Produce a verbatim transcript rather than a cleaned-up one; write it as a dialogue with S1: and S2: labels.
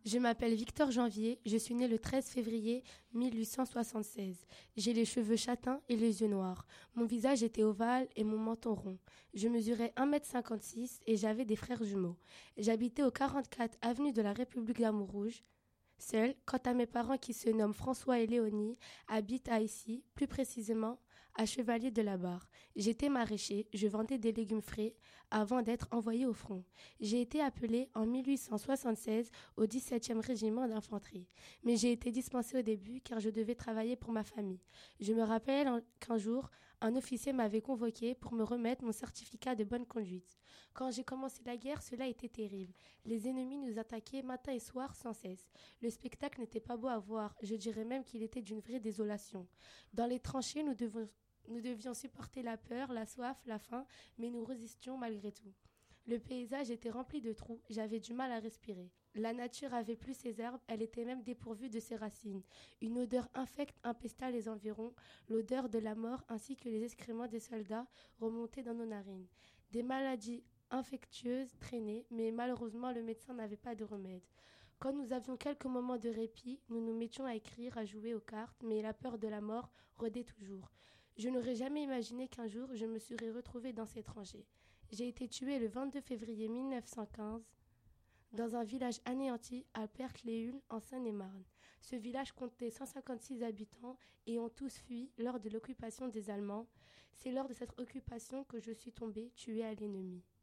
S1: Je m'appelle Victor Janvier, je suis né le treize février mille huit cent soixante-seize. J'ai les cheveux châtains et les yeux noirs. Mon visage était ovale et mon menton rond. Je mesurais un mètre cinquante-six et j'avais des frères jumeaux. J'habitais au quarante-quatre avenue de la République d'Amour Rouge. Seul, quant à mes parents qui se nomment François et Léonie, habitent à Issy, plus précisément à Chevalier de la Barre. J'étais maraîcher, je vendais des légumes frais avant d'être envoyé au front. J'ai été appelé en mille huit cent soixante-seize au dix-septième régiment d'infanterie. Mais j'ai été dispensé au début car je devais travailler pour ma famille. Je me rappelle qu'un jour, un officier m'avait convoqué pour me remettre mon certificat de bonne conduite. Quand j'ai commencé la guerre, cela était terrible. Les ennemis nous attaquaient matin et soir sans cesse. Le spectacle n'était pas beau à voir, je dirais même qu'il était d'une vraie désolation. Dans les tranchées, nous devions, nous devions supporter la peur, la soif, la faim, mais nous résistions malgré tout. Le paysage était rempli de trous, j'avais du mal à respirer. La nature avait plus ses herbes, elle était même dépourvue de ses racines. Une odeur infecte empesta les environs, l'odeur de la mort ainsi que les excréments des soldats remontaient dans nos narines. Des maladies infectieuses traînaient, mais malheureusement le médecin n'avait pas de remède. Quand nous avions quelques moments de répit, nous nous mettions à écrire, à jouer aux cartes, mais la peur de la mort rôdait toujours. Je n'aurais jamais imaginé qu'un jour je me serais retrouvée dans ces tranchées. J'ai été tuée le vingt-deux février mille neuf cent quinze dans un village anéanti à Percléhule en Seine-et-Marne. Ce village comptait cent cinquante-six habitants et ont tous fui lors de l'occupation des Allemands. C'est lors de cette occupation que je suis tombée tuée à l'ennemi.